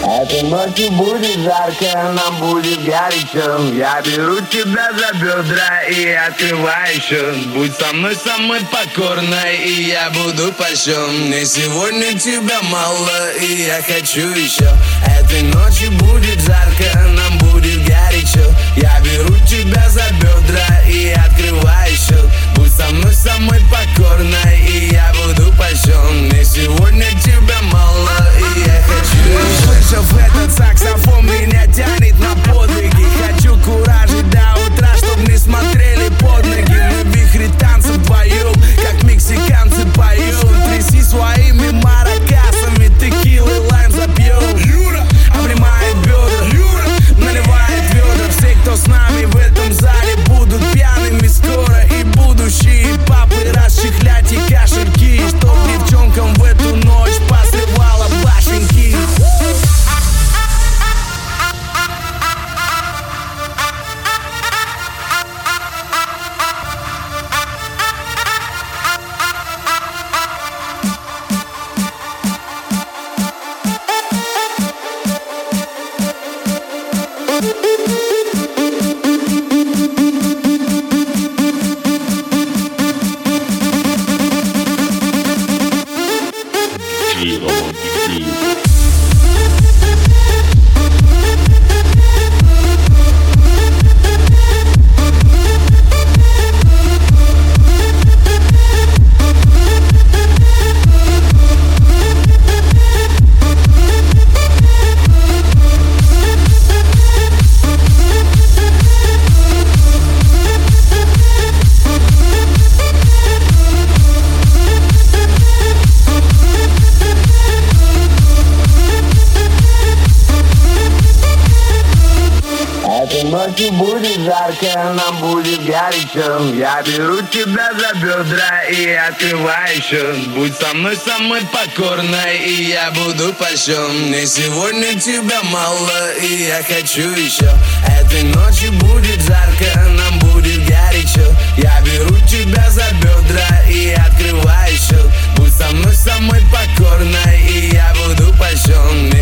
Этой ночью будет жарко, нам будет горячо. Я беру тебя за бедра и открываю счет. Будь со мной самой покорной, и я буду польщен. Мне сегодня тебя мало, и я хочу еще. Этой ночью будет жарко, нам будет горячо. Я беру тебя за бедра и открываю счет. Будь со мной самой покорной, и я буду польщен. Мне сегодня тебя мало, и я хочу еще. Услышав этот саксофон, меня тянет на подвиги. Хочу куражить до утра, чтоб не смотрели под ноги. Мы в вихре танцев вдвоем, как мексиканцы поем. Тряси своими маракасами, текилы, лайм запьем. Юра обнимает бедра, Юра наливает ведра. Все, кто с нами в этом зале, будут пьяными скоро. И будущие папы расчехлять и кошельки, чтоб девчонкам в эту ночь посрывала башенки. Этой ночью будет жарко, нам будет горячо. Я беру тебя за бедра и открываю счет. Будь со мной самой покорной, и я буду польщен. Мне сегодня тебя мало, и я хочу еще. Этой ночью будет жарко, нам будет горячо. Я беру тебя за бедра и открываю счет. Будь со мной самой покорной, и я буду польщен.